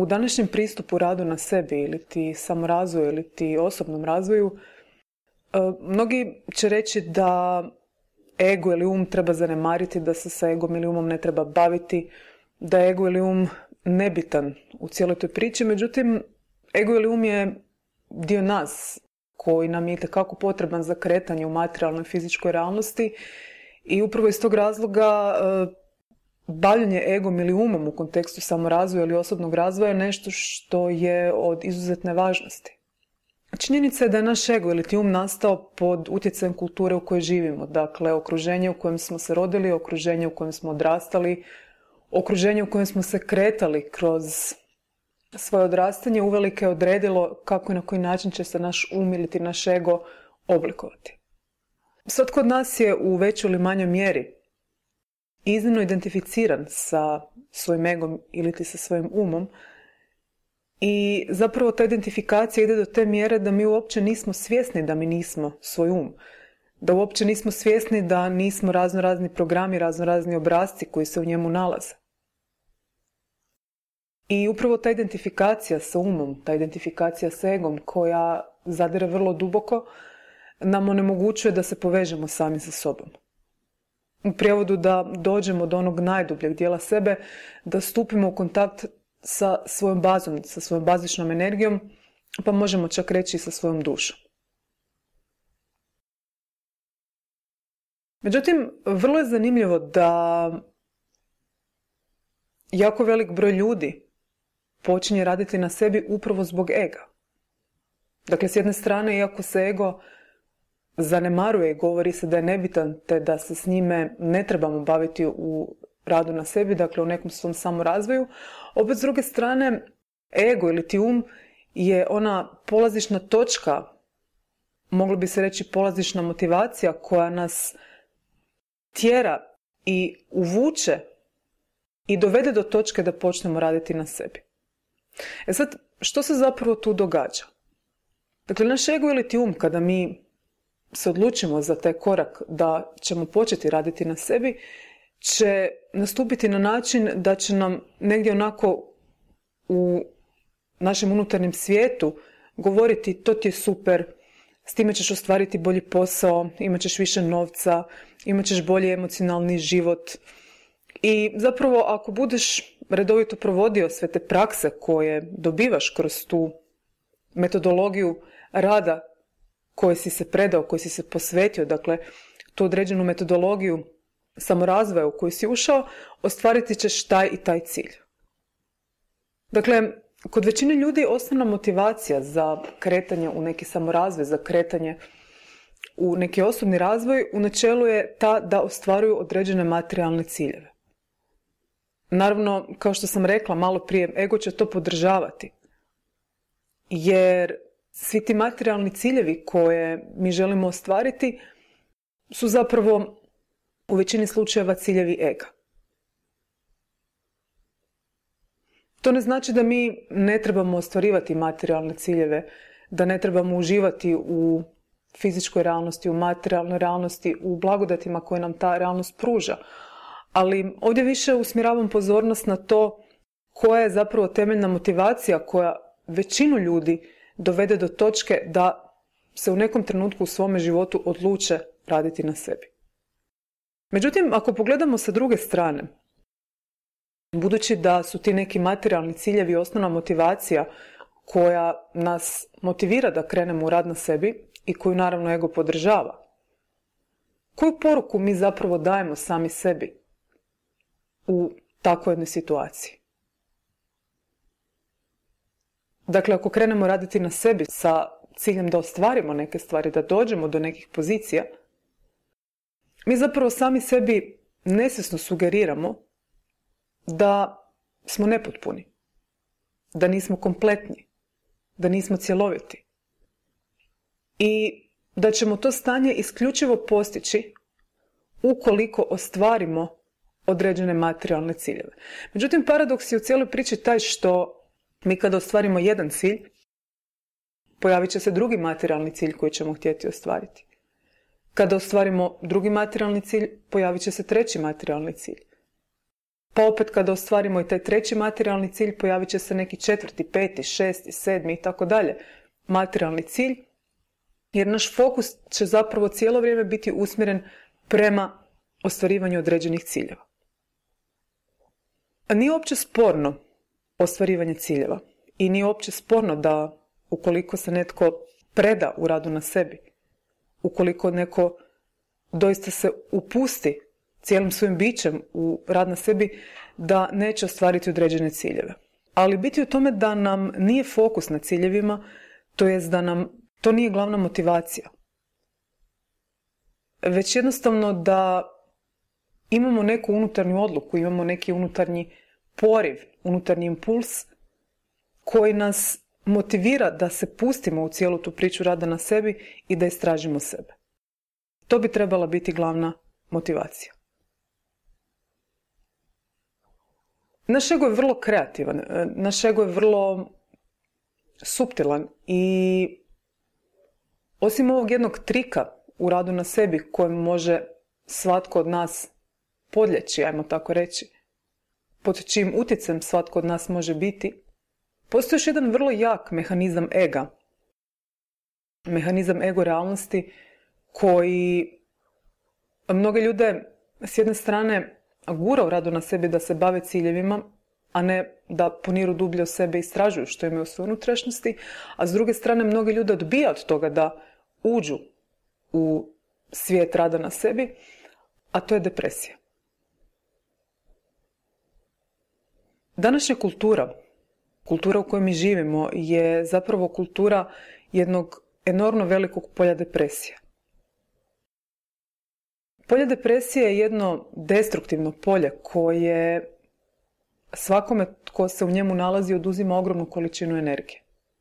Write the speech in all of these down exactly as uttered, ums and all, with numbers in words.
u današnjem pristupu radu na sebi ili ti samorazvoju ili ti osobnom razvoju, mnogi će reći da ego ili um treba zanemariti, da se sa egom ili umom ne treba baviti, da je ego ili um nebitan u cijeloj toj priči. Međutim, ego ili um je dio nas koji nam je itekako potreban za kretanje u materijalnoj i fizičkoj realnosti i upravo iz tog razloga bavljenje egom ili umom u kontekstu samorazvoja ili osobnog razvoja je nešto što je od izuzetne važnosti. Činjenica je da je naš ego ili ti um nastao pod utjecajem kulture u kojoj živimo, dakle okruženje u kojem smo se rodili, okruženje u kojem smo odrastali, okruženje u kojem smo se kretali kroz svoje odrastanje uvelike je odredilo kako i na koji način će se naš um ili ti naš ego oblikovati. Svatko od nas je u većoj ili manjoj mjeri iznimno identificiran sa svojim egom ili ti sa svojim umom i zapravo ta identifikacija ide do te mjere da mi uopće nismo svjesni da mi nismo svoj um, da uopće nismo svjesni da nismo razno razni programi, razno razni obrasci koji se u njemu nalaze. I upravo ta identifikacija sa umom, ta identifikacija sa egom koja zadire vrlo duboko, nam onemogućuje da se povežemo sami sa sobom. U prijevodu da dođemo do onog najdubljeg dijela sebe, da stupimo u kontakt sa svojom bazom, sa svojom bazičnom energijom, pa možemo čak reći i sa svojom dušom. Međutim, vrlo je zanimljivo da jako velik broj ljudi počinje raditi na sebi upravo zbog ega. Dakle, s jedne strane, iako se ego zanemaruje i govori se da je nebitan, te da se s njime ne trebamo baviti u radu na sebi, dakle u nekom svom samorazvoju, opet s druge strane, ego ili ti um je ona polazišna točka, moglo bi se reći polazišna motivacija koja nas tjera i uvuče i dovede do točke da počnemo raditi na sebi. E sad, što se zapravo tu događa? Dakle, naš ego ili ti um, kada mi se odlučimo za taj korak da ćemo početi raditi na sebi, će nastupiti na način da će nam negdje onako u našem unutarnjem svijetu govoriti to ti je super, s time ćeš ostvariti bolji posao, imat ćeš više novca, imat ćeš bolji emocionalni život. I zapravo ako budeš redovito provodio sve te prakse koje dobivaš kroz tu metodologiju rada koje si se predao, koje si se posvetio, dakle tu određenu metodologiju samorazvoja u koju si ušao, ostvariti ćeš taj i taj cilj. Dakle, kod većine ljudi osnovna motivacija za kretanje u neki samorazvoj, za kretanje u neki osobni razvoj u načelu je ta da ostvaruju određene materijalne ciljeve. Naravno, kao što sam rekla malo prije, ego će to podržavati. Jer svi ti materijalni ciljevi koje mi želimo ostvariti su zapravo u većini slučajeva ciljevi ega. To ne znači da mi ne trebamo ostvarivati materijalne ciljeve, da ne trebamo uživati u fizičkoj realnosti, u materijalnoj realnosti, u blagodatima koje nam ta realnost pruža. Ali ovdje više usmjeravam pozornost na to koja je zapravo temeljna motivacija koja većinu ljudi dovede do točke da se u nekom trenutku u svome životu odluče raditi na sebi. Međutim, ako pogledamo sa druge strane, budući da su ti neki materijalni ciljevi osnovna motivacija koja nas motivira da krenemo u rad na sebi i koju naravno ego podržava, koju poruku mi zapravo dajemo sami sebi u takvoj jednoj situaciji? Dakle, ako krenemo raditi na sebi sa ciljem da ostvarimo neke stvari, da dođemo do nekih pozicija, mi zapravo sami sebi nesvjesno sugeriramo da smo nepotpuni, da nismo kompletni, da nismo cjeloviti i da ćemo to stanje isključivo postići ukoliko ostvarimo određene materijalne ciljeve. Međutim, paradoks je u cijeloj priči taj što mi kada ostvarimo jedan cilj, pojavit će se drugi materijalni cilj koji ćemo htjeti ostvariti. Kada ostvarimo drugi materijalni cilj, pojavit će se treći materijalni cilj. Pa opet kada ostvarimo i taj treći materijalni cilj, pojavit će se neki četvrti, peti, šesti, sedmi i tako dalje materijalni cilj, jer naš fokus će zapravo cijelo vrijeme biti usmjeren prema ostvarivanju određenih ciljeva. A nije uopće sporno ostvarivanje ciljeva i nije uopće sporno da ukoliko se netko preda u radu na sebi, ukoliko neko doista se upusti cijelim svojim bićem u rad na sebi, da neće ostvariti određene ciljeve. Ali biti u tome da nam nije fokus na ciljevima, to jest da nam to nije glavna motivacija. Već jednostavno da imamo neku unutarnju odluku, imamo neki unutarnji poriv, unutarnji impuls koji nas motivira da se pustimo u cijelu tu priču rada na sebi i da istražimo sebe. To bi trebala biti glavna motivacija. Naš ego je vrlo kreativan, naš ego je vrlo suptilan i osim ovog jednog trika u radu na sebi kojem može svatko od nas podlijeći, ajmo tako reći, pod čijim utjecajem svatko od nas može biti, postoji još jedan vrlo jak mehanizam ega. Mehanizam ego realnosti koji mnoge ljude s jedne strane gura u radu na sebi da se bave ciljevima, a ne da poniru dublje u sebe i istražuju što imaju u svojoj unutrašnjosti, a s druge strane mnoge ljude odbija od toga da uđu u svijet rada na sebi, a to je depresija. Današnja kultura, kultura u kojoj mi živimo, je zapravo kultura jednog enormno velikog polja depresije. Polje depresije je jedno destruktivno polje koje svakome tko se u njemu nalazi oduzima ogromnu količinu energije.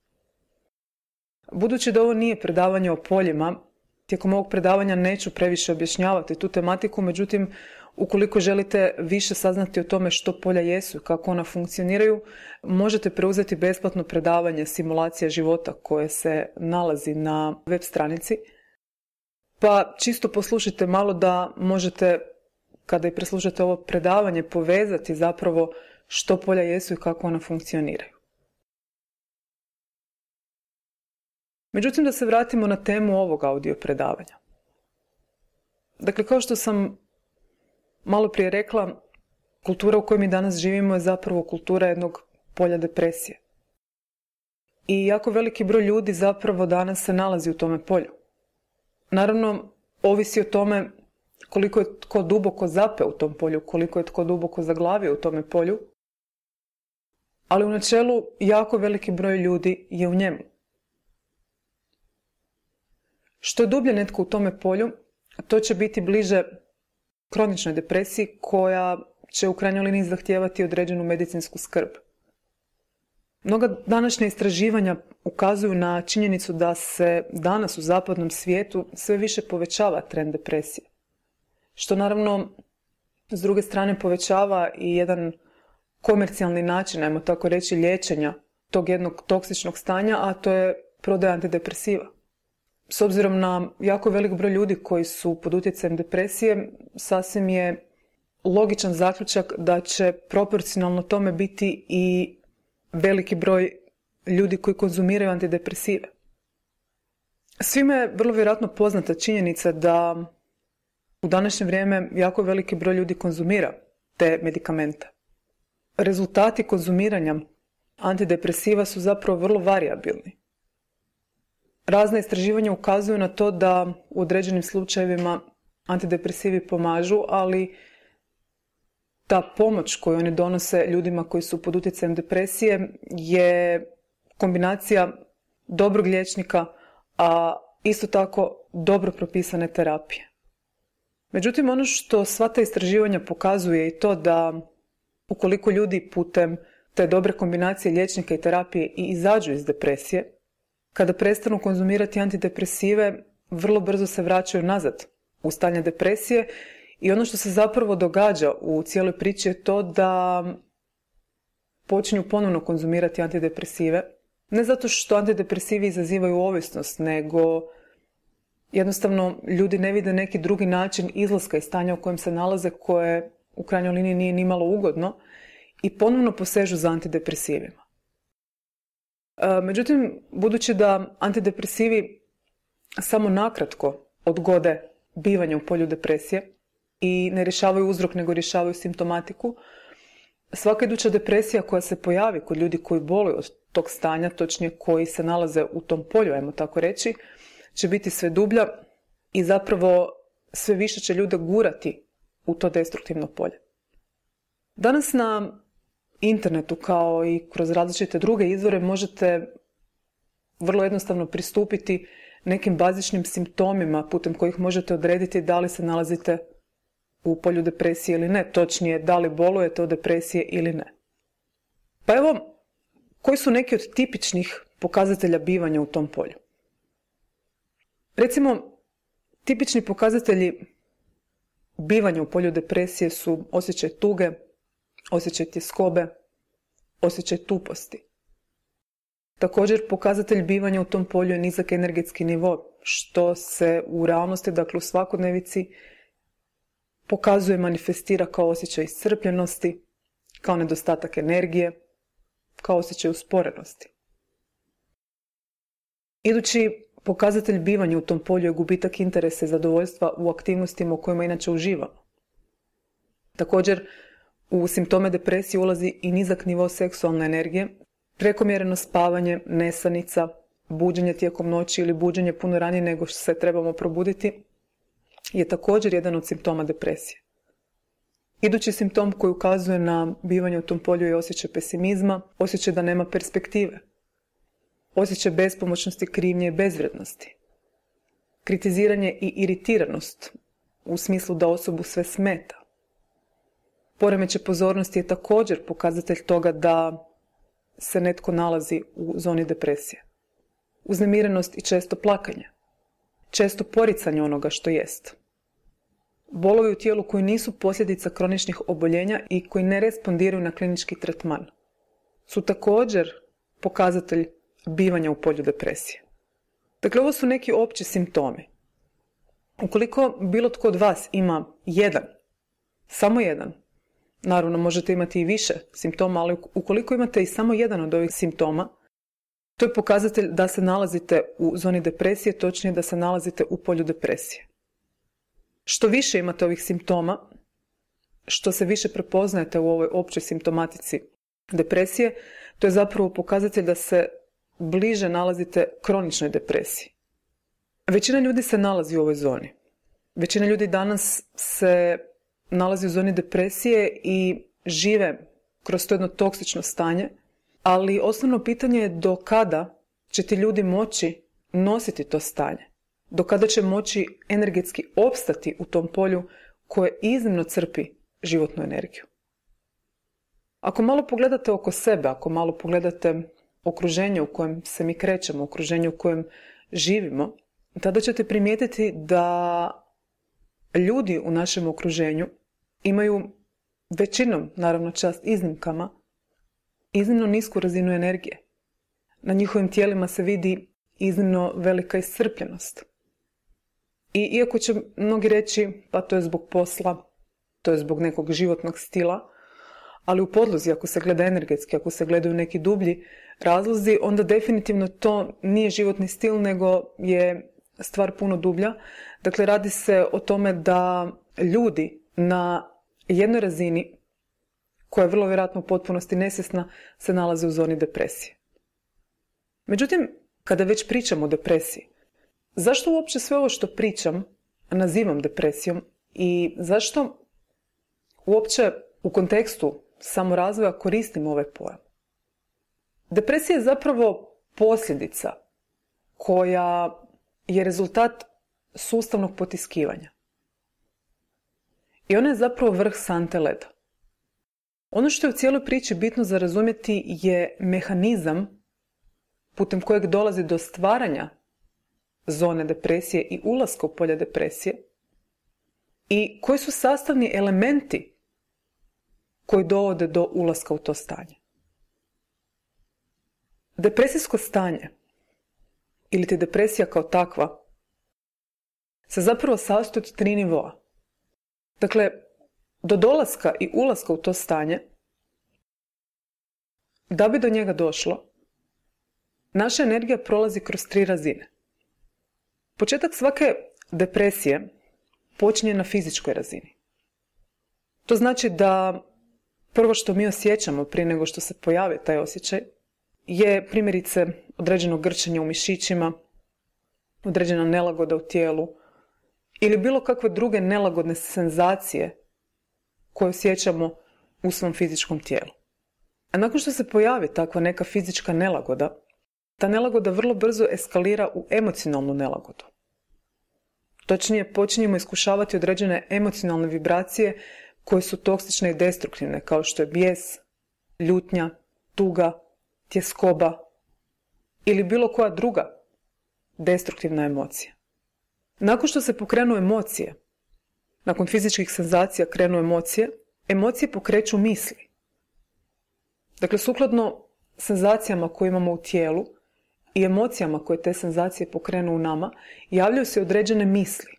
Budući da ovo nije predavanje o poljima, tijekom ovog predavanja neću previše objašnjavati tu tematiku, međutim, ukoliko želite više saznati o tome što polja jesu i kako ona funkcioniraju, možete preuzeti besplatno predavanje Simulacija života koje se nalazi na web stranici. Pa čisto poslušajte malo da možete, kada i preslušate ovo predavanje, povezati zapravo što polja jesu i kako ona funkcioniraju. Međutim, da se vratimo na temu ovog audio predavanja. Dakle, kao što sam malo prije rekla, kultura u kojoj mi danas živimo je zapravo kultura jednog polja depresije. I jako veliki broj ljudi zapravo danas se nalazi u tome polju. Naravno, ovisi o tome koliko je tko duboko zapeo u tom polju, koliko je tko duboko zaglavio u tome polju, ali u načelu jako veliki broj ljudi je u njemu. Što je dublje netko u tome polju, to će biti bliže kroničnoj depresiji koja će u krajnjoj liniji zahtijevati određenu medicinsku skrb. Mnoga današnja istraživanja ukazuju na činjenicu da se danas u zapadnom svijetu sve više povećava trend depresije. Što naravno s druge strane povećava i jedan komercijalni način, ajmo tako reći, liječenja tog jednog toksičnog stanja, a to je prodaja antidepresiva. S obzirom na jako velik broj ljudi koji su pod utjecajem depresije, sasvim je logičan zaključak da će proporcionalno tome biti i veliki broj ljudi koji konzumiraju antidepresive. Svima je vrlo vjerojatno poznata činjenica da u današnje vrijeme jako veliki broj ljudi konzumira te medikamente. Rezultati konzumiranja antidepresiva su zapravo vrlo varijabilni. Razna istraživanja ukazuju na to da u određenim slučajevima antidepresivi pomažu, ali ta pomoć koju oni donose ljudima koji su pod utjecajem depresije je kombinacija dobrog liječnika, a isto tako dobro propisane terapije. Međutim, ono što sva ta istraživanja pokazuje i to da ukoliko ljudi putem te dobre kombinacije liječnika i terapije i izađu iz depresije, kada prestanu konzumirati antidepresive, vrlo brzo se vraćaju nazad u stanje depresije i ono što se zapravo događa u cijeloj priči je to da počinju ponovno konzumirati antidepresive. Ne zato što antidepresivi izazivaju ovisnost, nego jednostavno ljudi ne vide neki drugi način izlaska iz stanja u kojem se nalaze koje u krajnjoj liniji nije ni malo ugodno i ponovno posežu za antidepresivima. Međutim, budući da antidepresivi samo nakratko odgode bivanje u polju depresije i ne rješavaju uzrok nego rješavaju simptomatiku, svaka iduća depresija koja se pojavi kod ljudi koji boluju od tog stanja, točnije koji se nalaze u tom polju, ajmo tako reći, će biti sve dublja i zapravo sve više će ljude gurati u to destruktivno polje. Danas na internetu kao i kroz različite druge izvore možete vrlo jednostavno pristupiti nekim bazičnim simptomima putem kojih možete odrediti da li se nalazite u polju depresije ili ne, točnije da li bolujete od depresije ili ne. Pa evo, koji su neki od tipičnih pokazatelja bivanja u tom polju? Recimo, tipični pokazatelji bivanja u polju depresije su osjećaj tuge, osjećaj tjeskobe, osjećaj tuposti. Također, pokazatelj bivanja u tom polju je nizak energetski nivo, što se u realnosti, dakle u svakodnevici, pokazuje, manifestira kao osjećaj iscrpljenosti, kao nedostatak energije, kao osjećaj usporenosti. Idući pokazatelj bivanja u tom polju je gubitak interesa i zadovoljstva u aktivnostima u kojima inače uživamo. Također, u simptome depresije ulazi i nizak nivo seksualne energije, prekomjereno spavanje, nesanica, buđenje tijekom noći ili buđenje puno ranije nego što se trebamo probuditi je također jedan od simptoma depresije. Idući simptom koji ukazuje na bivanje u tom polju je osjećaj pesimizma, osjećaj da nema perspektive, osjećaj bespomoćnosti, krivnje i bezvrijednosti, kritiziranje i iritiranost u smislu da osobu sve smeta. Poremećaj pozornosti je također pokazatelj toga da se netko nalazi u zoni depresije. Uznemirenost i često plakanje, često poricanje onoga što jest. Bolovi u tijelu koji nisu posljedica kroničnih oboljenja i koji ne respondiraju na klinički tretman su također pokazatelj bivanja u polju depresije. Dakle, ovo su neki opći simptomi. Ukoliko bilo tko od vas ima jedan, samo jedan, naravno možete imati i više simptoma, ali ukoliko imate i samo jedan od ovih simptoma, to je pokazatelj da se nalazite u zoni depresije, točnije da se nalazite u polju depresije. Što više imate ovih simptoma, što se više prepoznajete u ovoj općoj simptomatici depresije, to je zapravo pokazatelj da se bliže nalazite kroničnoj depresiji. Većina ljudi se nalazi u ovoj zoni. Većina ljudi danas se nalazi u zoni depresije i žive kroz to jedno toksično stanje, ali osnovno pitanje je do kada će ti ljudi moći nositi to stanje. Do kada će moći energetski opstati u tom polju koje iznimno crpi životnu energiju. Ako malo pogledate oko sebe, ako malo pogledate okruženje u kojem se mi krećemo, okruženje u kojem živimo, tada ćete primijetiti da ljudi u našem okruženju imaju većinom, naravno čast iznimkama, iznimno nisku razinu energije. Na njihovim tijelima se vidi iznimno velika iscrpljenost. I iako će mnogi reći, pa to je zbog posla, to je zbog nekog životnog stila, ali u podlozi, ako se gleda energetski, ako se gledaju neki dublji razlozi, onda definitivno to nije životni stil, nego je stvar puno dublja. Dakle, radi se o tome da ljudi na jednoj razini, koja je vrlo vjerojatno u potpunosti nesvjesna, se nalaze u zoni depresije. Međutim, kada već pričamo o depresiji, zašto uopće sve ovo što pričam nazivam depresijom i zašto uopće u kontekstu samorazvoja koristim ovaj pojam? Depresija je zapravo posljedica koja je rezultat sustavnog potiskivanja. I ona je zapravo vrh sante leda. Ono što je u cijeloj priči bitno za razumjeti je mehanizam putem kojeg dolazi do stvaranja zone depresije i ulaska u polje depresije i koji su sastavni elementi koji dovode do ulaska u to stanje. Depresijsko stanje ili ti depresija kao takva se zapravo sastoji od tri nivoa. Dakle, do dolaska i ulaska u to stanje, da bi do njega došlo, naša energija prolazi kroz tri razine. Početak svake depresije počinje na fizičkoj razini. To znači da prvo što mi osjećamo prije nego što se pojavi taj osjećaj je primjerice određeno grčanje u mišićima, određena nelagoda u tijelu ili bilo kakve druge nelagodne senzacije koje osjećamo u svom fizičkom tijelu. A nakon što se pojavi takva neka fizička nelagoda, ta nelagoda vrlo brzo eskalira u emocionalnu nelagodu. Točnije, počinjemo iskušavati određene emocionalne vibracije koje su toksične i destruktivne, kao što je bijes, ljutnja, tuga, tjeskoba ili bilo koja druga destruktivna emocija. Nakon što se pokrenu emocije, nakon fizičkih senzacija krenu emocije, emocije pokreću misli. Dakle, sukladno senzacijama koje imamo u tijelu i emocijama koje te senzacije pokrenu u nama, javljaju se određene misli.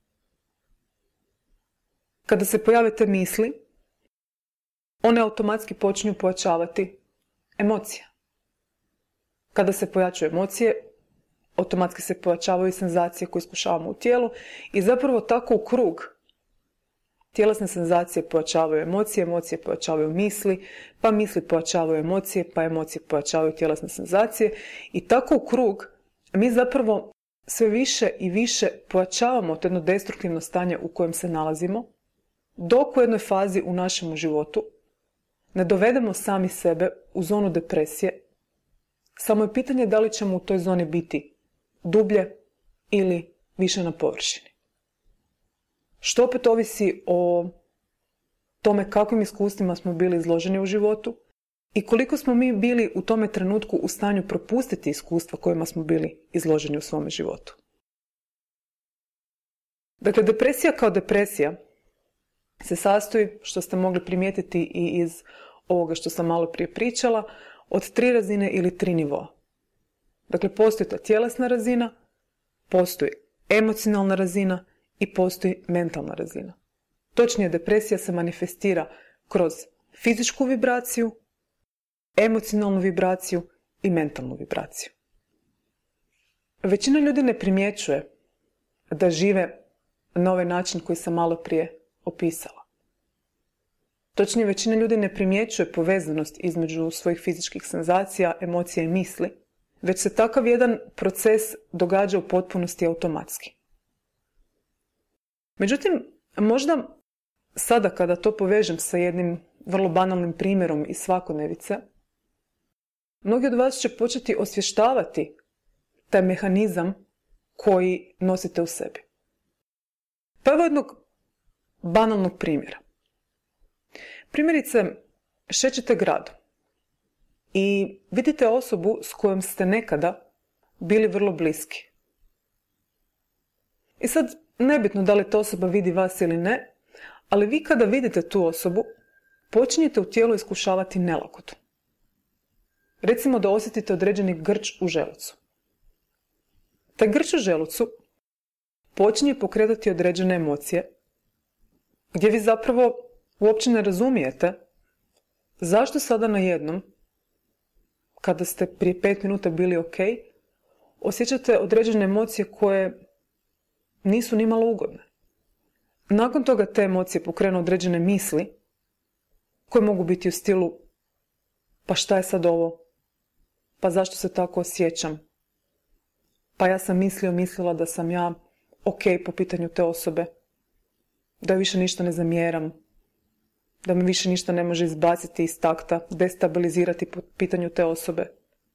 Kada se pojave te misli, one automatski počinju pojačavati emocije. Kada se pojačaju emocije, automatski se pojačavaju senzacije koje iskušavamo u tijelu i zapravo tako u krug tjelesne senzacije pojačavaju emocije, emocije pojačavaju misli, pa misli pojačavaju emocije, pa emocije pojačavaju tjelesne senzacije i tako u krug mi zapravo sve više i više pojačavamo to jedno destruktivno stanje u kojem se nalazimo, dok u jednoj fazi u našem životu ne dovedemo sami sebe u zonu depresije. Samo je pitanje da li ćemo u toj zoni biti dublje ili više na površini. Što opet ovisi o tome kakvim iskustvima smo bili izloženi u životu i koliko smo mi bili u tome trenutku u stanju propustiti iskustva kojima smo bili izloženi u svome životu. Dakle, depresija kao depresija se sastoji, što ste mogli primijetiti i iz ovoga što sam malo prije pričala, od tri razine ili tri nivoa. Dakle, postoji ta tjelesna razina, postoji emocionalna razina i postoji mentalna razina. Točnije, depresija se manifestira kroz fizičku vibraciju, emocionalnu vibraciju i mentalnu vibraciju. Većina ljudi ne primjećuje da žive na ovaj način koji sam malo prije opisala. Točnije, većina ljudi ne primjećuje povezanost između svojih fizičkih senzacija, emocija i misli, već se takav jedan proces događa u potpunosti automatski. Međutim, možda sada kada to povežem sa jednim vrlo banalnim primjerom iz svakodnevice, mnogi od vas će početi osvještavati taj mehanizam koji nosite u sebi. Pa evo jednog banalnog primjera. Primjerice, šećete gradom i vidite osobu s kojom ste nekada bili vrlo bliski. I sad, nebitno da li ta osoba vidi vas ili ne, ali vi kada vidite tu osobu, počinjete u tijelu iskušavati nelagodu. Recimo da osjetite određeni grč u želucu. Taj grč u želucu počinje pokretati određene emocije, gdje vi zapravo uopće ne razumijete zašto sada najednom, kada ste prije pet minuta bili ok, osjećate određene emocije koje nisu nimalo ugodne. Nakon toga te emocije pokrenu određene misli koje mogu biti u stilu pa šta je sad ovo? Pa zašto se tako osjećam? Pa ja sam mislio, mislila da sam ja ok po pitanju te osobe, da joj više ništa ne zamjeram, da me više ništa ne može izbaciti iz takta, destabilizirati po pitanju te osobe.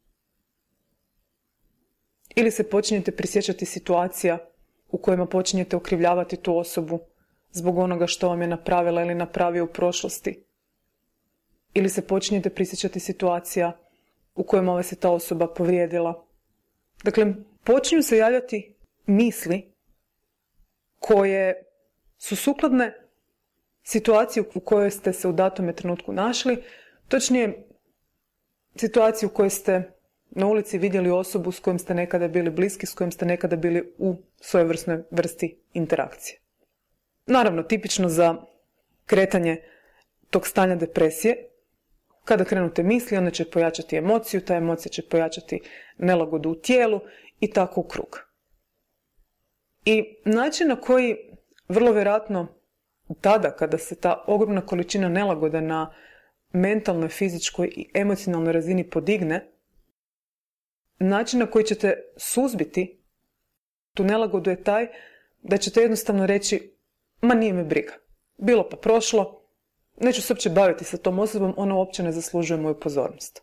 Ili se počinjete prisjećati situacija u kojima počinjete okrivljavati tu osobu zbog onoga što vam je napravila ili napravio u prošlosti. Ili se počinjete prisjećati situacija u kojima vas je ta osoba povrijedila. Dakle, počinju se javljati misli koje su sukladne situaciji u kojoj ste se u datome trenutku našli, točnije situaciju u kojoj ste na ulici vidjeli osobu s kojom ste nekada bili bliski, s kojom ste nekada bili u svojevrsnoj vrsti interakcije. Naravno, tipično za kretanje tog stanja depresije. Kada krenu te misli, one će pojačati emociju, ta emocija će pojačati nelagodu u tijelu i tako u krug. I način na koji vrlo vjerojatno tada, kada se ta ogromna količina nelagode na mentalnoj, fizičkoj i emocionalnoj razini podigne, način na koji ćete suzbiti tu nelagodu je taj da ćete jednostavno reći, ma nije me briga, bilo pa prošlo, neću se uopće baviti sa tom osobom, ona uopće ne zaslužuje moju pozornost.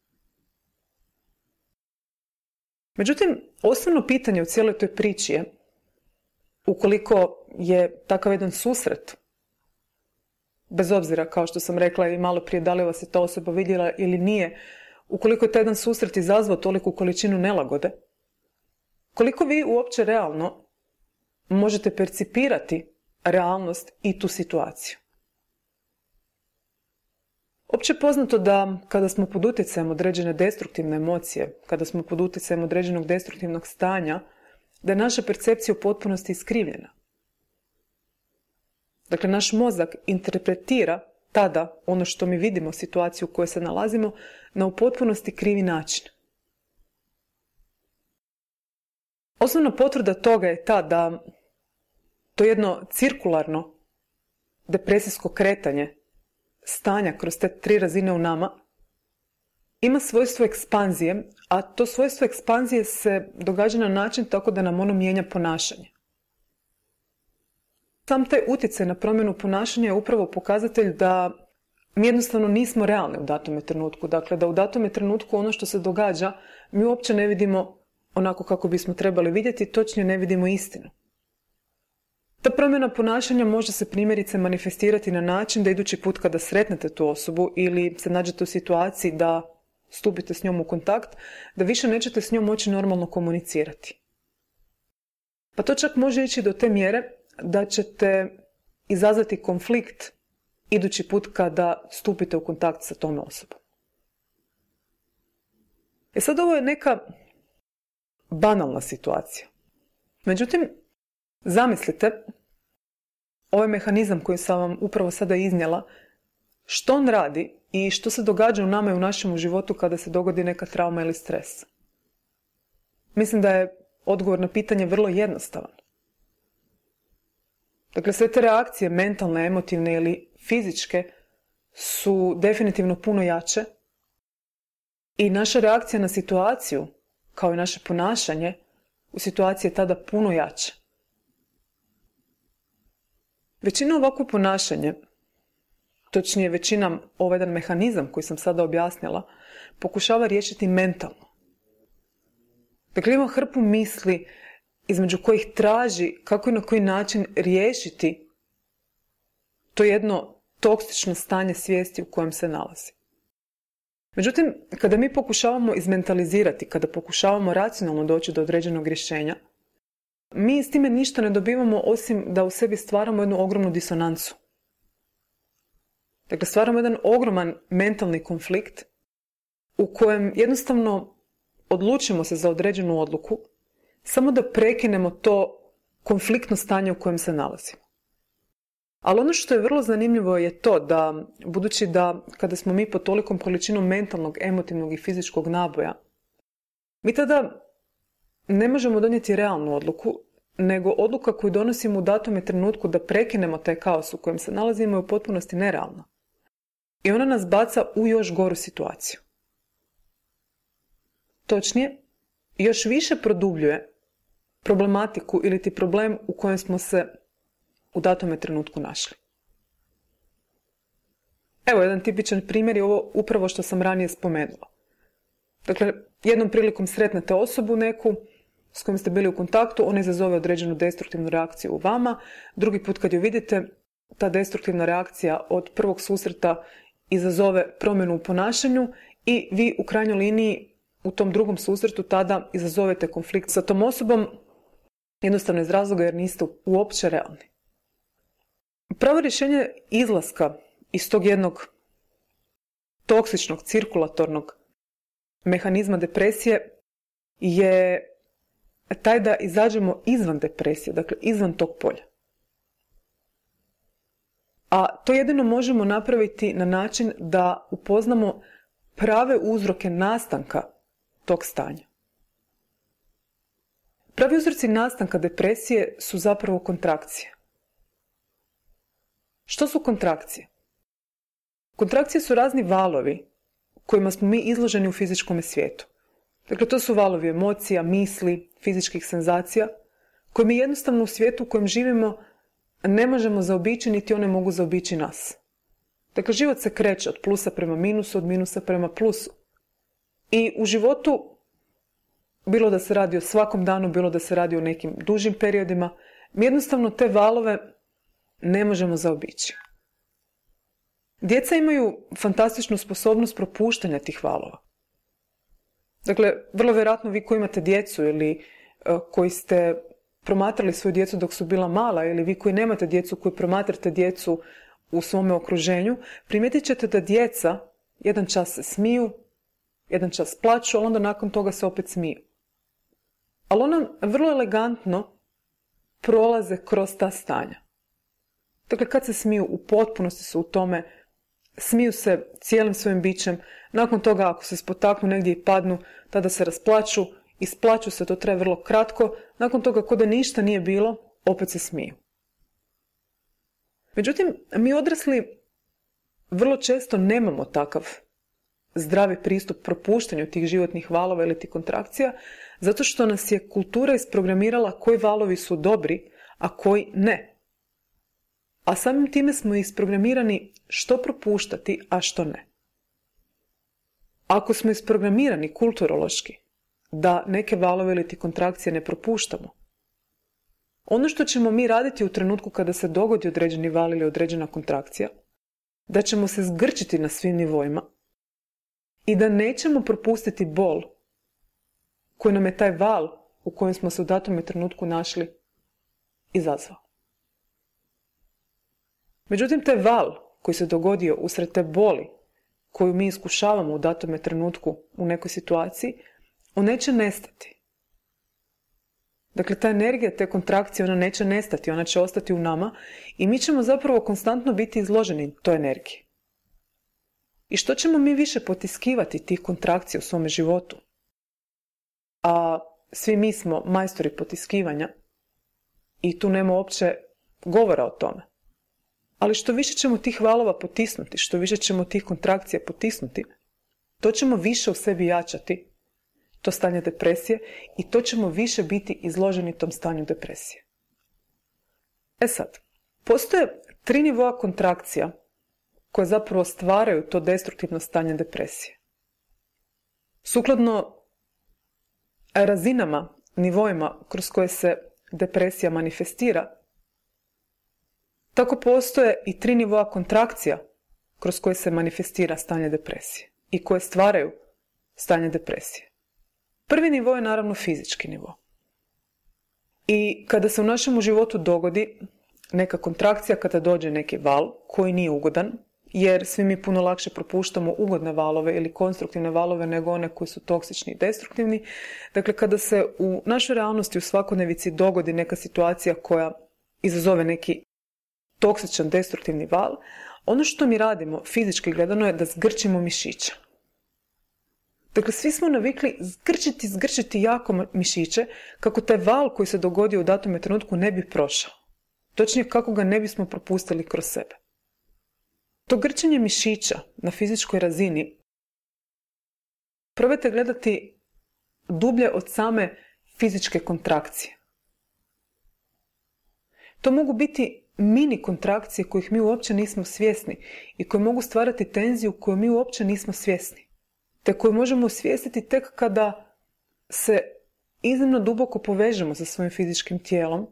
Međutim, osnovno pitanje u cijeloj toj priči je, ukoliko je takav jedan susret, bez obzira, kao što sam rekla i malo prije, da li vas je ta osoba vidjela ili nije, ukoliko je taj jedan susret izazvao toliku količinu nelagode, koliko vi uopće realno možete percipirati realnost i tu situaciju. Opće je poznato da kada smo pod utjecajem određene destruktivne emocije, kada smo pod utjecajem određenog destruktivnog stanja, da je naša percepcija u potpunosti iskrivljena. Dakle, naš mozak interpretira tada ono što mi vidimo, situaciju u kojoj se nalazimo, na u potpunosti krivi način. Osnovna potvrda toga je ta da to jedno cirkularno depresijsko kretanje stanja kroz te tri razine u nama ima svojstvo ekspanzije, a to svojstvo ekspanzije se događa na način tako da nam ono mijenja ponašanje. Sam taj utjecaj na promjenu ponašanja je upravo pokazatelj da mi jednostavno nismo realni u datome trenutku. Dakle, da u datome trenutku ono što se događa mi uopće ne vidimo onako kako bismo trebali vidjeti, točnije ne vidimo istinu. Ta promjena ponašanja može se primjerice manifestirati na način da idući put kada sretnete tu osobu ili se nađete u situaciji da stupite s njom u kontakt, da više nećete s njom moći normalno komunicirati. Pa to čak može ići do te mjere da ćete izazvati konflikt idući put kada stupite u kontakt sa tom osobom. E sad, ovo je neka banalna situacija. Međutim, zamislite ovaj mehanizam koji sam vam upravo sada iznijela, što on radi i što se događa u nama i u našem životu kada se dogodi neka trauma ili stres. Mislim da je odgovor na pitanje vrlo jednostavan. Dakle, sve te reakcije, mentalne, emotivne ili fizičke, su definitivno puno jače i naša reakcija na situaciju, kao i naše ponašanje, u situaciji je tada puno jače. Većina ovakvo ponašanje, točnije većina ovaj jedan mehanizam koji sam sada objasnila, pokušava riješiti mentalno. Dakle, ima hrpu misli između kojih traži kako i na koji način riješiti to jedno toksično stanje svijesti u kojem se nalazi. Međutim, kada mi pokušavamo izmentalizirati, kada pokušavamo racionalno doći do određenog rješenja, mi s time ništa ne dobivamo osim da u sebi stvaramo jednu ogromnu disonancu. Dakle, stvaramo jedan ogroman mentalni konflikt u kojem jednostavno odlučimo se za određenu odluku samo da prekinemo to konfliktno stanje u kojem se nalazimo. Ali ono što je vrlo zanimljivo je to da, budući da kada smo mi pod tolikom količinom mentalnog, emotivnog i fizičkog naboja, mi tada ne možemo donijeti realnu odluku, nego odluka koju donosimo u datome trenutku da prekinemo taj kaos u kojem se nalazimo je u potpunosti nerealna. I ona nas baca u još goru situaciju. Točnije, još više produbljuje problematiku ili ti problem u kojem smo se u datome trenutku našli. Evo, jedan tipičan primjer je ovo upravo što sam ranije spomenula. Dakle, jednom prilikom sretnete osobu neku s kojom ste bili u kontaktu, ona izazove određenu destruktivnu reakciju u vama. Drugi put kad ju vidite, ta destruktivna reakcija od prvog susreta izazove promjenu u ponašanju i vi u krajnjoj liniji u tom drugom susretu tada izazovete konflikt sa tom osobom, jednostavno iz razloga jer niste uopće realni. Pravo rješenje izlaska iz tog jednog toksičnog, cirkulatornog mehanizma depresije je taj da izađemo izvan depresije, dakle izvan tog polja. A to jedino možemo napraviti na način da upoznamo prave uzroke nastanka tog stanja. Pravi uzroci nastanka depresije su zapravo kontrakcije. Što su kontrakcije? Kontrakcije su razni valovi kojima smo mi izloženi u fizičkom svijetu. Dakle, to su valovi emocija, misli, fizičkih senzacija, koje mi jednostavno u svijetu u kojem živimo ne možemo zaobići, niti one mogu zaobići nas. Dakle, život se kreće od plusa prema minusu, od minusa prema plusu. I u životu, bilo da se radi o svakom danu, bilo da se radi o nekim dužim periodima, mi jednostavno te valove ne možemo zaobići. Djeca imaju fantastičnu sposobnost propuštanja tih valova. Dakle, vrlo vjerojatno vi koji imate djecu ili uh, koji ste promatrali svoju djecu dok su bila mala ili vi koji nemate djecu, koji promatrate djecu u svome okruženju, primijetit ćete da djeca jedan čas se smiju, jedan čas plaču, ali onda nakon toga se opet smiju. Ali ona vrlo elegantno prolaze kroz ta stanja. Dakle, kad se smiju, u potpunosti su u tome, smiju se cijelim svojim bićem, nakon toga ako se spotaknu negdje i padnu, tada se rasplaču, isplaću se, to traje vrlo kratko, nakon toga ko da ništa nije bilo, opet se smiju. Međutim, mi odrasli vrlo često nemamo takav zdravi pristup propuštanju tih životnih valova ili tih kontrakcija, zato što nas je kultura isprogramirala koji valovi su dobri, a koji ne. A samim time smo isprogramirani što propuštati, a što ne. Ako smo isprogramirani kulturološki da neke valove ili ti kontrakcije ne propuštamo, ono što ćemo mi raditi u trenutku kada se dogodi određeni val ili određena kontrakcija, da ćemo se zgrčiti na svim nivoima i da nećemo propustiti bol koji nam je taj val u kojem smo se u datom trenutku našli izazvao. Međutim, taj val koji se dogodio usred te boli koju mi iskušavamo u datom trenutku u nekoj situaciji, on neće nestati. Dakle, ta energija, te kontrakcije, ona neće nestati, ona će ostati u nama i mi ćemo zapravo konstantno biti izloženi toj energiji. I što ćemo mi više potiskivati tih kontrakcija u svome životu? A svi mi smo majstori potiskivanja i tu nema uopće govora o tome. Ali što više ćemo tih valova potisnuti, što više ćemo tih kontrakcija potisnuti, to ćemo više u sebi jačati to stanje depresije i to ćemo više biti izloženi tom stanju depresije. E sad, postoje tri nivoa kontrakcija koje zapravo stvaraju to destruktivno stanje depresije. Sukladno razinama, nivoima kroz koje se depresija manifestira, tako postoje i tri nivoa kontrakcija kroz koje se manifestira stanje depresije i koje stvaraju stanje depresije. Prvi nivo je naravno fizički nivo. I kada se u našem životu dogodi neka kontrakcija, kada dođe neki val koji nije ugodan, jer svi mi puno lakše propuštamo ugodne valove ili konstruktivne valove nego one koji su toksični i destruktivni. Dakle, kada se u našoj realnosti, u svakodnevici dogodi neka situacija koja izazove neki toksičan, destruktivni val, ono što mi radimo fizički gledano je da zgrčimo mišiće. Dakle, svi smo navikli zgrčiti, zgrčiti jako mišiće kako taj val koji se dogodio u datom trenutku ne bi prošao. Točnije kako ga ne bismo propustili kroz sebe. To grčenje mišića na fizičkoj razini probajte gledati dublje od same fizičke kontrakcije. To mogu biti mini kontrakcije kojih mi uopće nismo svjesni i koje mogu stvarati tenziju koju mi uopće nismo svjesni, te koju možemo osvijestiti tek kada se iznimno duboko povežemo sa svojim fizičkim tijelom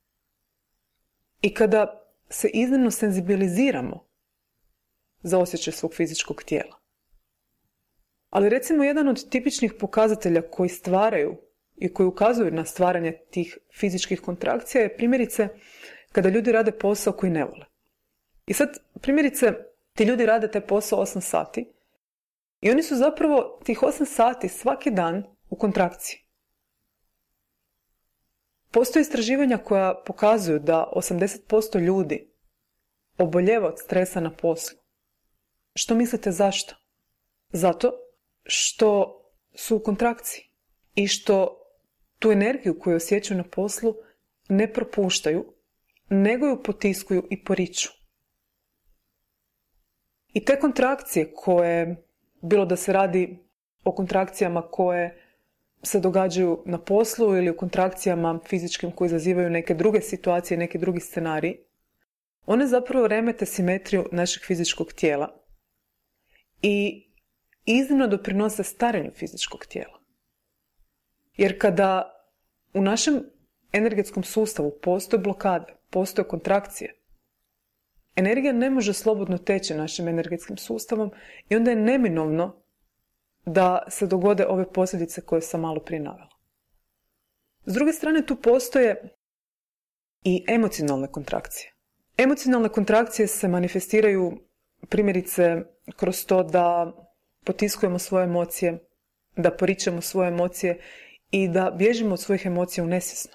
i kada se iznimno senzibiliziramo za osjećaj svog fizičkog tijela. Ali recimo jedan od tipičnih pokazatelja koji stvaraju i koji ukazuju na stvaranje tih fizičkih kontrakcija je primjerice kada ljudi rade posao koji ne vole. I sad primjerice ti ljudi rade taj posao osam sati i oni su zapravo tih osam sati svaki dan u kontrakciji. Postoje istraživanja koja pokazuju da osamdeset posto ljudi oboljeva od stresa na poslu. Što mislite zašto? Zato što su u kontrakciji i što tu energiju koju osjećaju na poslu ne propuštaju, nego ju potiskuju i poriču. I te kontrakcije koje, bilo da se radi o kontrakcijama koje se događaju na poslu ili u kontrakcijama fizičkim koje izazivaju neke druge situacije, neki drugi scenariji, one zapravo remete simetriju našeg fizičkog tijela i iznimno doprinose starenju fizičkog tijela. Jer kada u našem energetskom sustavu postoje blokade, postoje kontrakcije, energija ne može slobodno teći našim energetskim sustavom i onda je neminovno da se dogode ove posljedice koje sam malo prije navela. S druge strane, tu postoje i emocionalne kontrakcije. Emocionalne kontrakcije se manifestiraju primjerice kroz to da potiskujemo svoje emocije, da poričemo svoje emocije i da bježimo od svojih emocija u nesvjesno.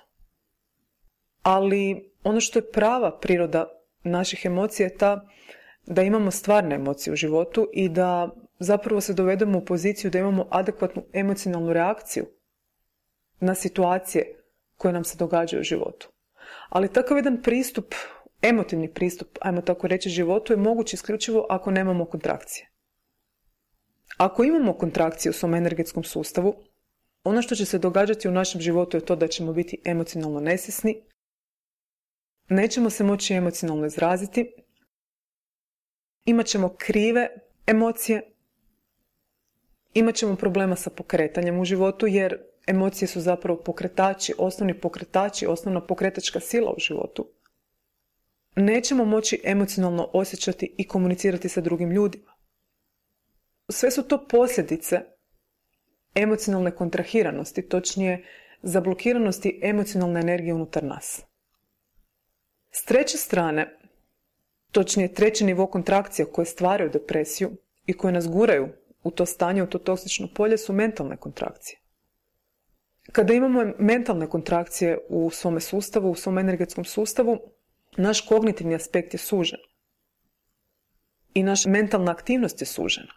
Ali ono što je prava priroda naših emocija je ta da imamo stvarne emocije u životu i da zapravo se dovedemo u poziciju da imamo adekvatnu emocionalnu reakciju na situacije koje nam se događaju u životu. Ali takav jedan pristup, emotivni pristup, ajmo tako reći, životu je moguć isključivo ako nemamo kontrakcije. Ako imamo kontrakcije u svom energetskom sustavu, ono što će se događati u našem životu je to da ćemo biti emocionalno nesvjesni, nećemo se moći emocionalno izraziti, imat ćemo krive emocije, imat ćemo problema sa pokretanjem u životu jer emocije su zapravo pokretači, osnovni pokretači, osnovna pokretačka sila u životu. Nećemo moći emocionalno osjećati i komunicirati sa drugim ljudima. Sve su to posljedice emocionalne kontrahiranosti, točnije zablokiranosti emocionalne energije unutar nas. S treće strane, točnije treći nivo kontrakcija koje stvaraju depresiju i koje nas guraju u to stanje, u to toksično polje su mentalne kontrakcije. Kada imamo mentalne kontrakcije u svome sustavu, u svom energetskom sustavu, naš kognitivni aspekt je sužen. I naša mentalna aktivnost je sužena.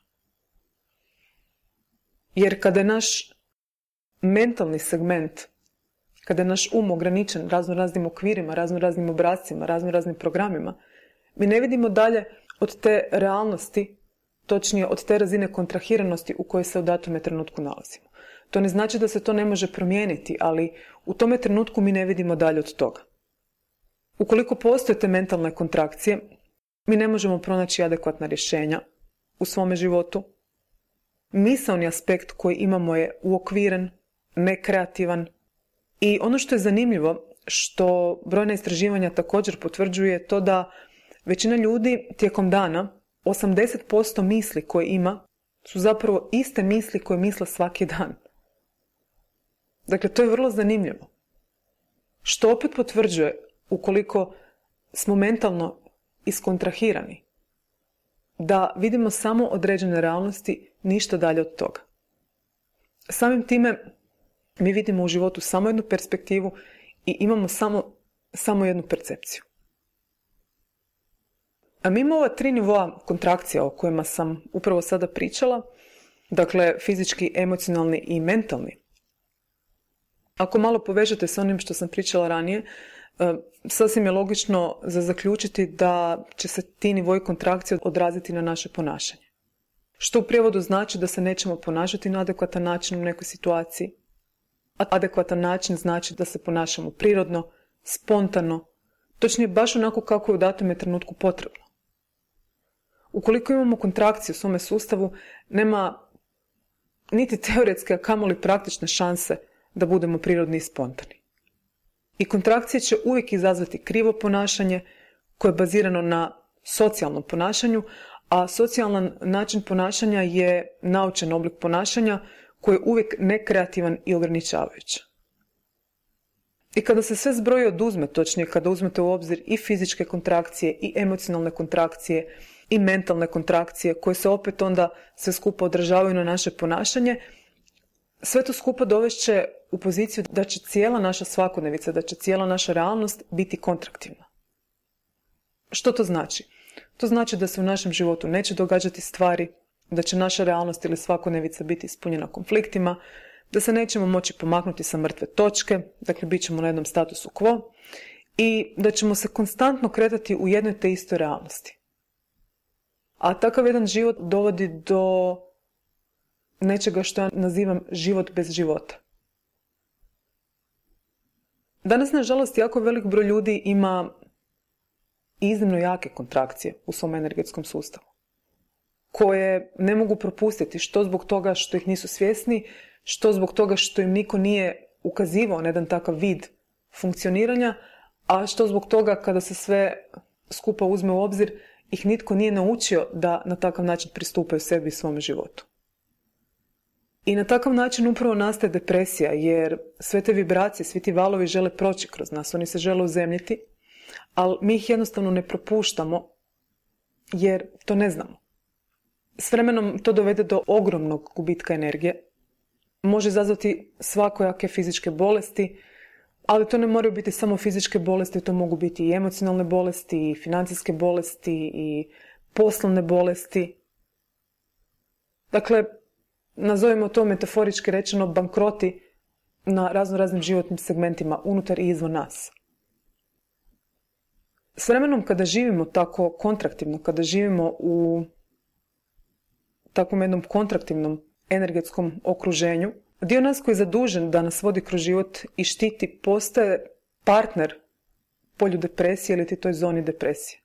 Jer kada je naš mentalni segment, kada je naš um ograničen razno raznim okvirima, razno raznim obrascima, razno raznim programima, mi ne vidimo dalje od te realnosti, točnije od te razine kontrahiranosti u kojoj se u datome trenutku nalazimo. To ne znači da se to ne može promijeniti, ali u tome trenutku mi ne vidimo dalje od toga. Ukoliko postoje te mentalne kontrakcije, mi ne možemo pronaći adekvatna rješenja u svome životu. Misaoni aspekt koji imamo je uokviren, nekreativan i ono što je zanimljivo, što brojna istraživanja također potvrđuje, to da većina ljudi tijekom dana osamdeset posto misli koje ima su zapravo iste misli koje misle svaki dan. Dakle, to je vrlo zanimljivo. Što opet potvrđuje, ukoliko smo mentalno iskontrahirani, da vidimo samo određene realnosti, ništa dalje od toga. Samim time mi vidimo u životu samo jednu perspektivu i imamo samo, samo jednu percepciju. A mimo ova tri nivoa kontrakcija o kojima sam upravo sada pričala, dakle fizički, emocionalni i mentalni, ako malo povežete s onim što sam pričala ranije, sasvim je logično za zaključiti da će se ti nivoji kontrakcije odraziti na naše ponašanje. Što u prijevodu znači da se nećemo ponašati na adekvatan način u nekoj situaciji. A adekvatan način znači da se ponašamo prirodno, spontano, točnije baš onako kako je u datome trenutku potrebno. Ukoliko imamo kontrakciju u svome sustavu, nema niti teoretske, a kamoli praktične šanse da budemo prirodni i spontani. I kontrakcije će uvijek izazvati krivo ponašanje koje je bazirano na socijalnom ponašanju, a socijalan način ponašanja je naučen oblik ponašanja koji je uvijek nekreativan i ograničavajući. I kada se sve zbroji oduzme, točnije kada uzmete u obzir i fizičke kontrakcije, i emocionalne kontrakcije, i mentalne kontrakcije koje se opet onda sve skupa odražavaju na naše ponašanje, sve to skupa dovešće u poziciju da će cijela naša svakodnevica, da će cijela naša realnost biti kontraktivna. Što to znači? To znači da se u našem životu neće događati stvari, da će naša realnost ili svakodnevica biti ispunjena konfliktima, da se nećemo moći pomaknuti sa mrtve točke, dakle bit ćemo na jednom statusu quo i da ćemo se konstantno kretati u jednoj te istoj realnosti. A takav jedan život dovodi do nečega što ja nazivam život bez života. Danas, nažalost, jako velik broj ljudi ima iznimno jake kontrakcije u svom energetskom sustavu, koje ne mogu propustiti, što zbog toga što ih nisu svjesni, što zbog toga što im niko nije ukazivao na jedan takav vid funkcioniranja, a što zbog toga kada se sve skupa uzme u obzir, ih nitko nije naučio da na takav način pristupaju sebi i svome životu. I na takav način upravo nastaje depresija, jer sve te vibracije, svi ti valovi žele proći kroz nas, oni se žele uzemljiti, ali mi ih jednostavno ne propuštamo jer to ne znamo. S vremenom to dovede do ogromnog gubitka energije, može izazvati svakojake fizičke bolesti, ali to ne moraju biti samo fizičke bolesti, to mogu biti i emocionalne bolesti, i financijske bolesti, i poslovne bolesti. Dakle, nazovimo to metaforički rečeno bankroti na razno raznim životnim segmentima unutar i izvan nas. S vremenom kada živimo tako kontraktivno, kada živimo u takvom jednom kontraktivnom energetskom okruženju, dio nas koji je zadužen da nas vodi kroz život i štiti postaje partner polju depresije ili ti toj zoni depresije.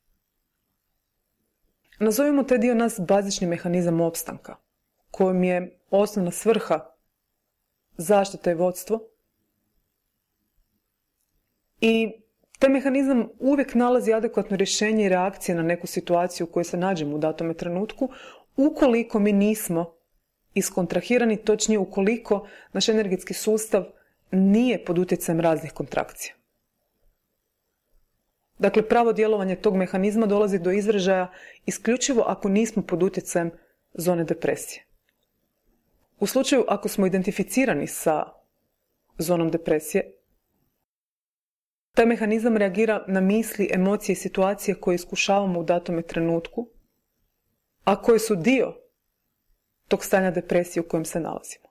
Nazovimo taj dio nas bazični mehanizam opstanka, kojim je osnovna svrha zaštita i vodstvo. I taj mehanizam uvijek nalazi adekvatno rješenje i reakcije na neku situaciju u kojoj se nađemo u datome trenutku, ukoliko mi nismo iskontrahirani, točnije ukoliko naš energetski sustav nije pod utjecajem raznih kontrakcija. Dakle, pravo djelovanje tog mehanizma dolazi do izražaja isključivo ako nismo pod utjecajem zone depresije. U slučaju ako smo identificirani sa zonom depresije, taj mehanizam reagira na misli, emocije i situacije koje iskušavamo u datome trenutku, a koje su dio tog stanja depresije u kojem se nalazimo.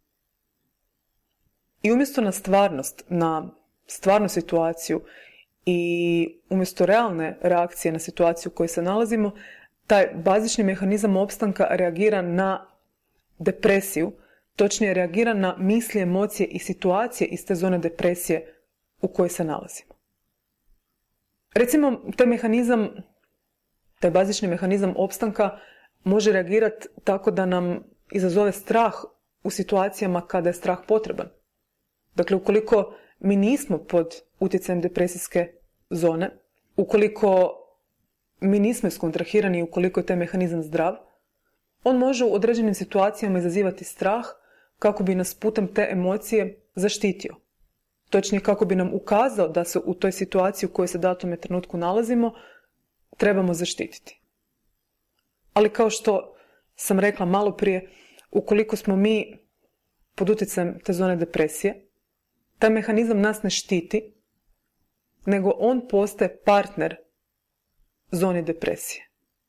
I umjesto na stvarnost, na stvarnu situaciju i umjesto realne reakcije na situaciju u kojoj se nalazimo, taj bazični mehanizam opstanka reagira na depresiju, točnije reagira na misli, emocije i situacije iz te zone depresije u kojoj se nalazimo. Recimo, taj mehanizam, taj bazični mehanizam opstanka može reagirati tako da nam izazove strah u situacijama kada je strah potreban. Dakle, ukoliko mi nismo pod utjecajem depresijske zone, ukoliko mi nismo iskontrahirani, ukoliko je taj mehanizam zdrav, on može u određenim situacijama izazivati strah kako bi nas putem te emocije zaštitio. Točnije kako bi nam ukazao da se u toj situaciji u kojoj se datome trenutku nalazimo trebamo zaštititi. Ali kao što sam rekla malo prije, ukoliko smo mi pod utjecajem te zone depresije, taj mehanizam nas ne štiti, nego on postaje partner zoni depresije.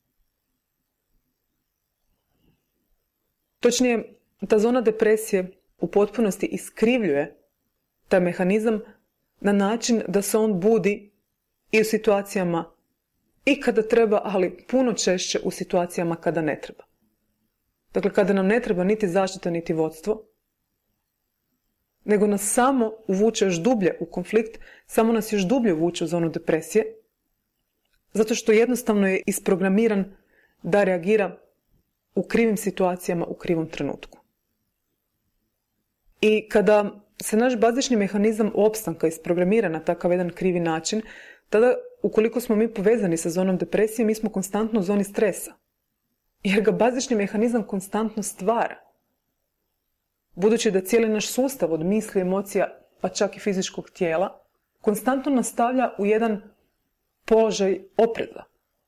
Točnije, ta zona depresije u potpunosti iskrivljuje taj mehanizam na način da se on budi i u situacijama i kada treba, ali puno češće u situacijama kada ne treba. Dakle, kada nam ne treba niti zaštita, niti vodstvo, nego nas samo uvuče još dublje u konflikt, samo nas još dublje uvuče u zonu depresije, zato što jednostavno je isprogramiran da reagira u krivim situacijama, u krivom trenutku. I kada se naš bazični mehanizam opstanka isprogramira na takav jedan krivi način, tada ukoliko smo mi povezani sa zonom depresije, mi smo konstantno u zoni stresa. Jer ga bazični mehanizam konstantno stvara. Budući da cijeli naš sustav od misli, emocija, pa čak i fizičkog tijela, konstantno nastavlja u jedan položaj opreza.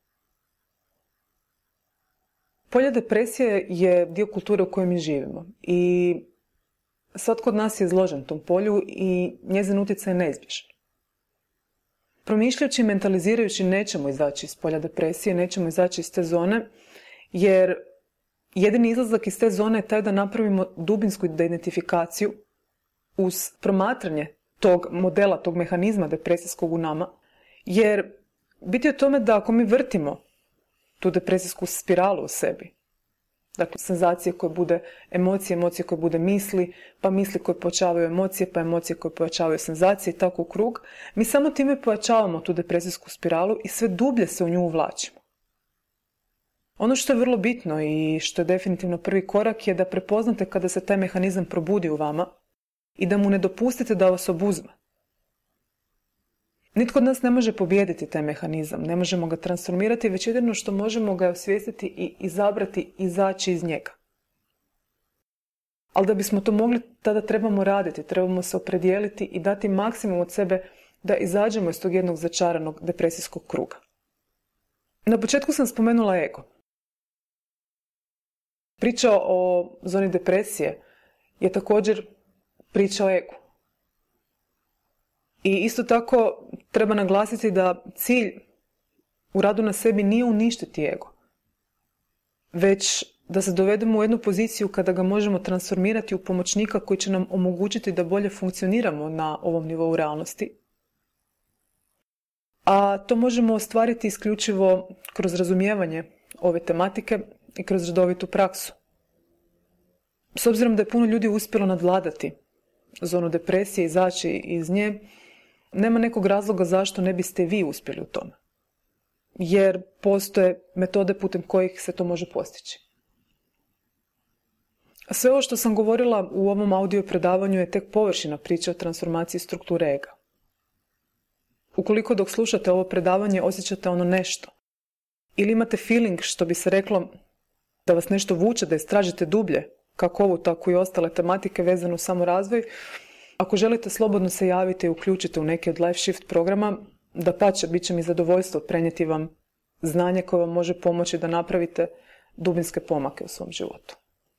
Polje depresije je dio kulture u kojoj mi živimo i svatko od nas je izložen tom polju i njezin utjecaj je neizbježan. promišljajući i mentalizirajući nećemo izaći iz polja depresije, nećemo izaći iz te zone, jer jedini izlazak iz te zone je taj da napravimo dubinsku identifikaciju uz promatranje tog modela, tog mehanizma depresijskog u nama, jer biti o tome da ako mi vrtimo tu depresijsku spiralu u sebi, dakle senzacije koje bude emocije, emocije koje bude misli, pa misli koje pojačavaju emocije, pa emocije koje pojačavaju senzacije i tako u krug, mi samo time pojačavamo tu depresijsku spiralu i sve dublje se u nju uvlačimo. Ono što je vrlo bitno i što je definitivno prvi korak je da prepoznate kada se taj mehanizam probudi u vama i da mu ne dopustite da vas obuzme. Nitko od nas ne može pobijediti taj mehanizam, ne možemo ga transformirati, već jedino što možemo ga osvijestiti i izabrati, izaći iz njega. Ali da bismo to mogli, tada trebamo raditi, trebamo se opredijeliti i dati maksimum od sebe da izađemo iz tog jednog začaranog depresijskog kruga. Na početku sam spomenula ego. Priča o zoni depresije je također priča o egu. I isto tako treba naglasiti da cilj u radu na sebi nije uništiti ego, već da se dovedemo u jednu poziciju kada ga možemo transformirati u pomoćnika koji će nam omogućiti da bolje funkcioniramo na ovom nivou realnosti. A to možemo ostvariti isključivo kroz razumijevanje ove tematike i kroz redovitu praksu. S obzirom da je puno ljudi uspjelo nadvladati zonu depresije, izaći iz nje, nema nekog razloga zašto ne biste vi uspjeli u tome. Jer postoje metode putem kojih se to može postići. Sve ovo što sam govorila u ovom audio predavanju je tek površina priče o transformaciji strukture ega. Ukoliko dok slušate ovo predavanje osjećate ono nešto, ili imate feeling, što bi se reklo, da vas nešto vuče, da istražite dublje, kako ovu, tako i ostale tematike vezane u samorazvoj, ako želite slobodno se javite i uključite u neke od Life Shift programa, dapače, bit će mi zadovoljstvo prenijeti vam znanje koje vam može pomoći da napravite dubinske pomake u svom životu.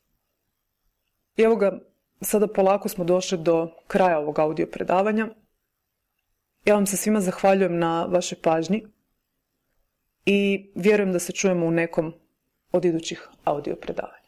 I evo ga, sada polako smo došli do kraja ovog audio predavanja. Ja vam se svima zahvaljujem na vašoj pažnji i vjerujem da se čujemo u nekom od idućih audio predavanja.